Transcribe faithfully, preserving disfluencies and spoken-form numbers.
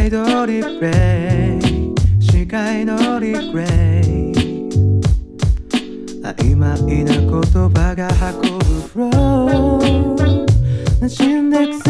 界のリプレイ視界のリプレイ曖昧な言葉が運ぶフロー馴染んでく